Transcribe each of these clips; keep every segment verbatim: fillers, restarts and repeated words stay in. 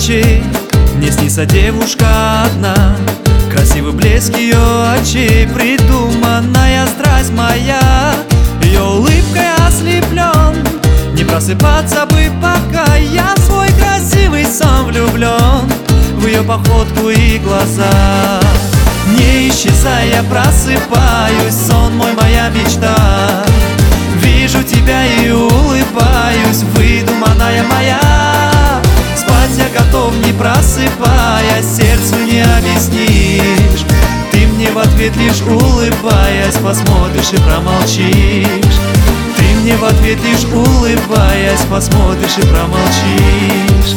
ночей мне снится девушка одна, красивый блеск ее очей, придуманная страсть моя. Ее улыбкой ослеплен, не просыпаться бы, пока я в свой красивый сон влюблен, в ее походку и глаза. Не исчезая, просыпаюсь, сон мой, моя мечта. Вижу тебя и улыбаюсь, выдуманная моя. Спать я готов, не просыпаясь, сердцу не объяснишь. Ты мне в ответ лишь улыбаясь, посмотришь и промолчишь. Ты мне в ответ лишь улыбаясь, посмотришь и промолчишь.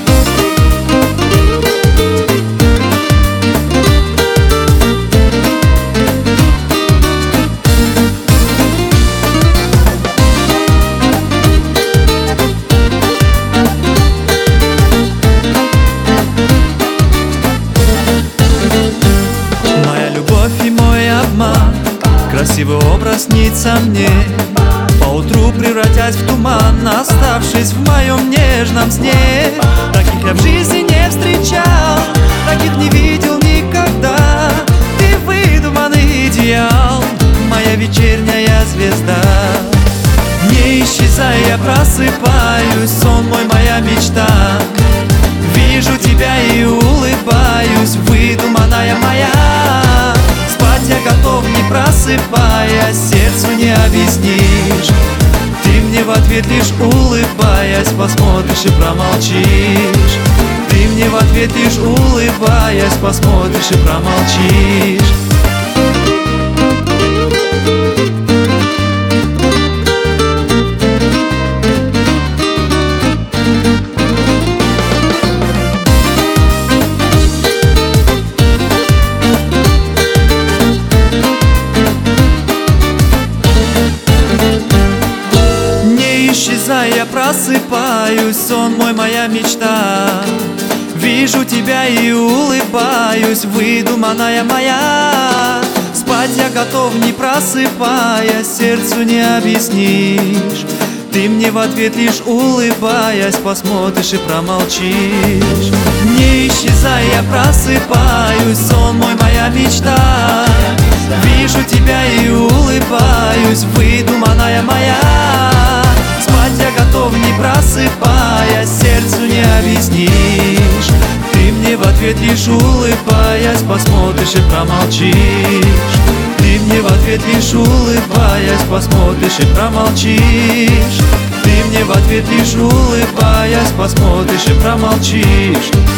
Красивый образ снится мне, поутру превратясь в туман, оставшись в моем нежном сне. Таких я в жизни не встречал, таких не видел никогда. Ты выдуманный идеал, моя вечерняя звезда. Не исчезая, просыпаюсь, сон мой, моя мечта. Вижу тебя и улыбаюсь, выдуманная моя. Я готов, не просыпаясь, сердцу не объяснишь. Ты мне в ответ лишь улыбаясь, посмотришь и промолчишь. Ты мне в ответ лишь улыбаясь, посмотришь и промолчишь. Я просыпаюсь, сон мой, моя мечта. Вижу тебя и улыбаюсь, выдуманная моя. Спать я готов, не просыпаясь, сердцу не объяснишь. Ты мне в ответ лишь улыбаясь, посмотришь и промолчишь. Не исчезая, просыпаюсь, сон мой, моя мечта. Вижу тебя и улыбаюсь, выдуманная моя. Я готов, не просыпаясь, сердцу не объяснишь. Ты мне в ответ лишь улыбаясь, посмотришь и промолчишь. Ты мне в ответ лишь улыбаясь, посмотришь и промолчишь. Ты мне в ответ лишь улыбаясь, посмотришь и промолчишь.